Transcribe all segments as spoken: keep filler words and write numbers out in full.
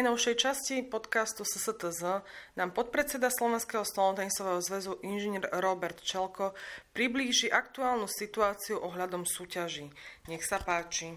najnovšej časti podcastu es es té zet nám podpredseda Slovenského stolnotenisového zväzu inžinier Robert Čelko priblíži aktuálnu situáciu ohľadom súťaží. Nech sa páči.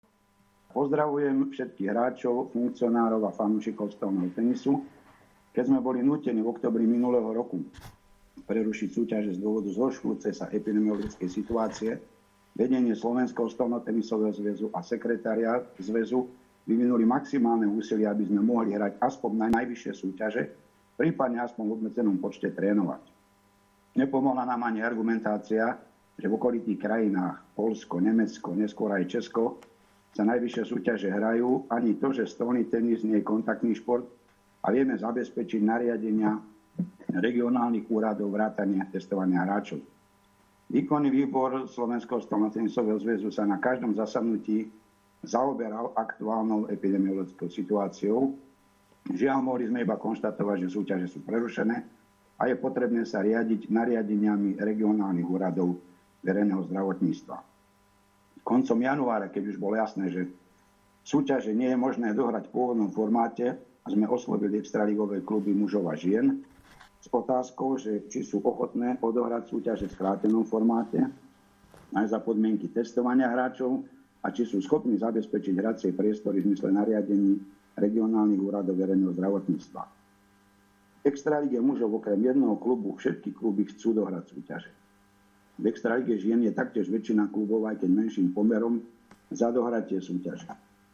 Pozdravujem všetkých hráčov, funkcionárov a fanúšikov stolného tenisu. Keď sme boli nútení v októbri minulého roku prerušiť súťaže z dôvodu zhoršujúcej sa epidemiologickej situácie, vedenie Slovenského stolnotenisového zväzu a sekretariát zväzu vyvinuli maximálne úsilie, aby sme mohli hrať aspoň na najvyššie súťaže, prípadne aspoň v obmedzenom počte trénovať. Nepomohla nám ani argumentácia, že v okolitých krajinách Poľsko, Nemecko, neskôr aj Česko sa najvyššie súťaže hrajú, ani to, že stolný tenis nie je kontaktný šport a vieme zabezpečiť nariadenia regionálnych úradov vrátania testovania hráčov. Výkonný výbor Slovenského stolnotenisového zväzu sa na každom zasadnutí zaoberal aktuálnou epidemiologickou situáciou. Žiaľ, mohli sme iba konštatovať, že súťaže sú prerušené a je potrebné sa riadiť nariadeniami regionálnych úradov verejného zdravotníctva. Koncom januára, keď už bolo jasné, že súťaže nie je možné dohrať v pôvodnom formáte, sme oslovili extraligové kluby mužov a žien s otázkou, že či sú ochotné odohrať súťaže v skrátenom formáte aj za podmienky testovania hráčov a či sú schopní zabezpečiť hracie priestory v zmysle nariadení regionálnych úradov verejného zdravotníctva. V extralíge mužov okrem jedného klubu všetky kluby chcú dohrať súťaže. V extralíge žien je taktiež väčšina klubov, aj keď menším pomerom, za dohratie súťaže.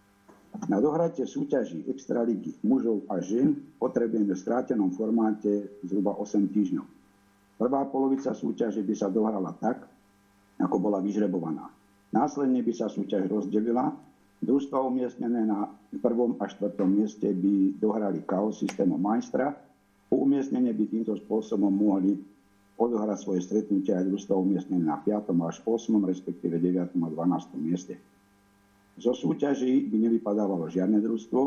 Na dohratie súťaží extralígy mužov a žien potrebujeme v skrátenom formáte zhruba osem týždňov. Prvá polovica súťaže by sa dohrala tak, ako bola vyžrebovaná. Následne by sa súťaž rozdelila. Družstva umiestnené na prvom a štvrtom mieste by dohrali ká ó systémom majstra. Po umiestnenie by týmto spôsobom mohli odohrať svoje stretnutie aj družstva umiestnené na piatom až ôsmom, respektíve deviatom a dvanástom mieste. Zo súťaží by nevypadávalo žiadne družstvo,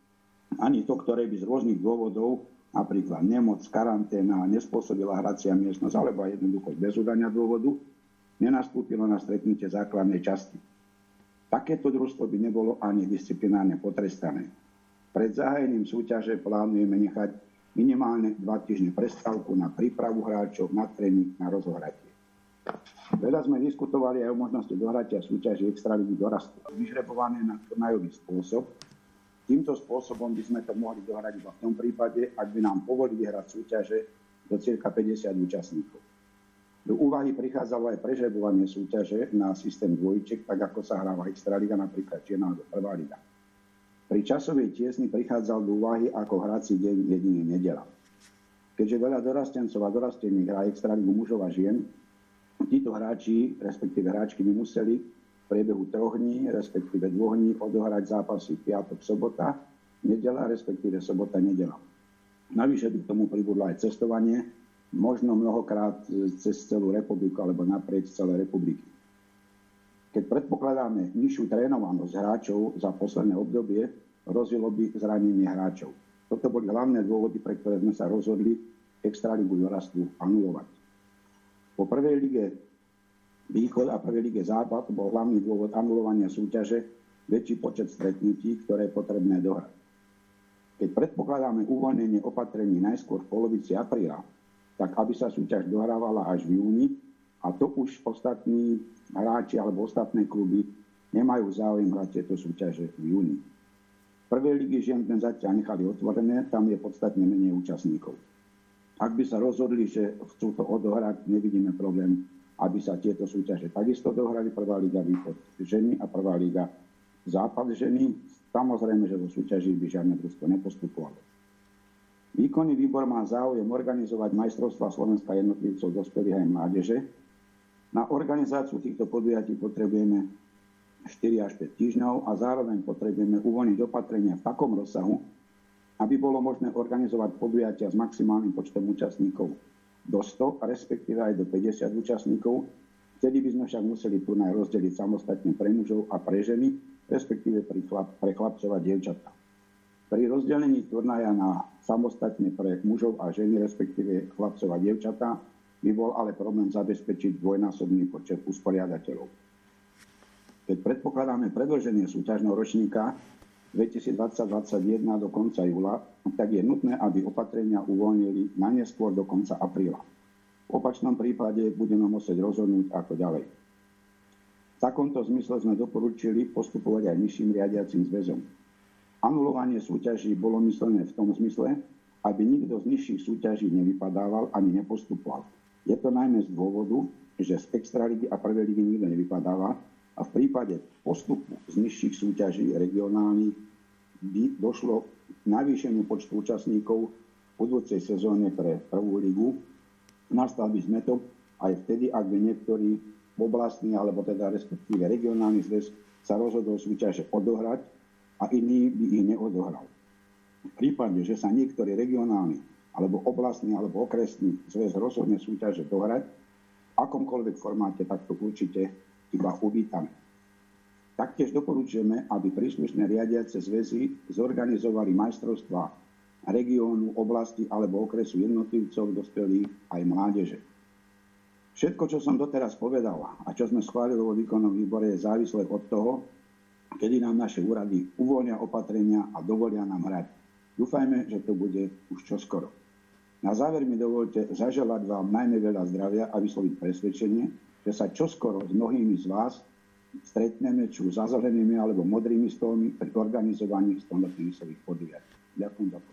ani to, ktoré by z rôznych dôvodov, napríklad nemoc, karanténa, nespôsobila hracia miestnosť, alebo aj jednoducho bez udania dôvodu, nenastúpilo na stretnutie základnej časti. Takéto družstvo by nebolo ani disciplinárne potrestané. Pred zahájením súťaže plánujeme nechať minimálne dva týždne prestávku na prípravu hráčov, na tréning, na rozohratie. Veľa sme diskutovali aj o možnosti dohratia súťaži extraligy dorastu, vyžrebované na turnajový spôsob. Týmto spôsobom by sme to mohli dohrať iba v tom prípade, ak by nám povolili hrať súťaže do cirka päťdesiat účastníkov. Do úvahy prichádzalo aj prežrebovanie súťaže na systém dvojčiek, tak ako sa hráva extraliga, napríklad žena alebo prvá liga. Pri časovej tiesni prichádzal do úvahy ako hrací deň jediný nedeľa. Keďže veľa dorastencov a dorastených hrá extraligu mužov a žien, títo hráči, respektíve hráčky, by museli v priebehu troch dní, respektíve dvoch dní odohrať zápasy piatok, sobota, nedeľa, respektíve sobota, nedeľa. Navyše by k tomu pribudlo aj cestovanie, možno mnohokrát cez celú republiku alebo naprieč celej republiky. Keď predpokladáme nižšiu trénovanosť hráčov za posledné obdobie, hrozilo by zranenie hráčov. Toto boli hlavné dôvody, pre ktoré sme sa rozhodli extraligu dorastu anulovať. Po prvej lige Východ a prvej lige Západ bol hlavný dôvod anulovania súťaže väčší počet stretnutí, ktoré je potrebné dohrať. Keď predpokladáme uvoľnenie opatrení najskôr v polovici apríla, tak aby sa súťaž dohrávala až v júni, a to už ostatní hráči alebo ostatné kluby nemajú záujem hrať tieto súťaže v júni. Prvé ligy žien sme zatiaľ nechali otvorené, tam je podstatne menej účastníkov. Ak by sa rozhodli, že chcú to odohrať, nevidíme problém, aby sa tieto súťaže takisto dohrali. Prvá liga Východ ženy a prvá liga Západ ženy. Samozrejme, že zo súťaží by žiadne družstvo nepostupovalo. Výkonný výbor má záujem organizovať majstrovstvá Slovenska jednotlivcov, dospelých aj mládeže. Na organizáciu týchto podujatí potrebujeme štyri až päť týždňov a zároveň potrebujeme uvoľniť opatrenia v takom rozsahu, aby bolo možné organizovať podujatia s maximálnym počtom účastníkov do sto, respektíve aj do päťdesiat účastníkov. Vtedy by sme však museli turnaj rozdeliť samostatne pre mužov a pre ženy, respektíve pre, chlap, pre chlapcov a dievčatá. Pri rozdelení turnaja na samostatne pre mužov a ženy, respektíve chlapcov a dievčatá, by bol ale problém zabezpečiť dvojnásobný počet usporiadateľov. Keď predpokladáme predĺženie súťažného ročníka, dvetisícdvadsať dvadsaťjeden do konca júla, tak je nutné, aby opatrenia uvoľnili na neskôr do konca apríla. V opačnom prípade budeme musieť rozhodnúť ako ďalej. V takomto zmysle sme doporučili postupovať aj nižším riadiacim zväzom. Anulovanie súťaží bolo myslené v tom zmysle, aby nikto z nižších súťaží nevypadával ani nepostupoval. Je to najmä z dôvodu, že z extraligy a prvej ligy nikto nevypadáva a v prípade postupu z nižších súťaží regionálnych by došlo k navýšeniu počtu účastníkov v budúcej sezóne pre prvú ligu. Nastal by zmätok aj vtedy, ak by niektorý oblastný alebo teda respektíve regionálny zväz sa rozhodol súťaže odohrať a iný by ich neodohral. V prípade, že sa niektorý regionálny alebo oblastný alebo okresný zväz rozhodne súťaže dohrať, v akomkoľvek formáte, tak to určite iba uvítame. Taktiež doporučujeme, aby príslušné riadiace zväzy zorganizovali majstrovstvá regiónu, oblasti alebo okresu jednotlivcov, dospelých aj mládeže. Všetko, čo som doteraz povedal a čo sme schválili vo výkonnom výbore, je závislé od toho, kedy nám naše úrady uvoľnia opatrenia a dovolia nám hrať. Dúfajme, že to bude už čoskoro. Na záver mi dovolte zaželať vám najmä veľa zdravia a vysloviť presvedčenie, že sa čoskoro s mnohými z vás stretneme či už za zelenými alebo modrými stolmi pri organizovaní stolnotenisových podujatí. Ďakujem za pozornosť.